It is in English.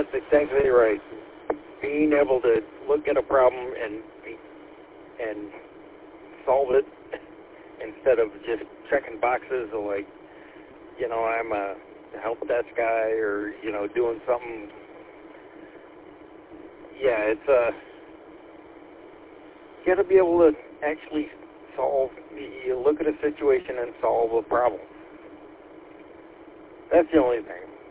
that's exactly right. Being able to look at a problem and solve it instead of just checking boxes of like, I'm a help desk guy or, doing something. Yeah, it's you got to be able to actually you look at a situation and solve a problem. That's the only thing.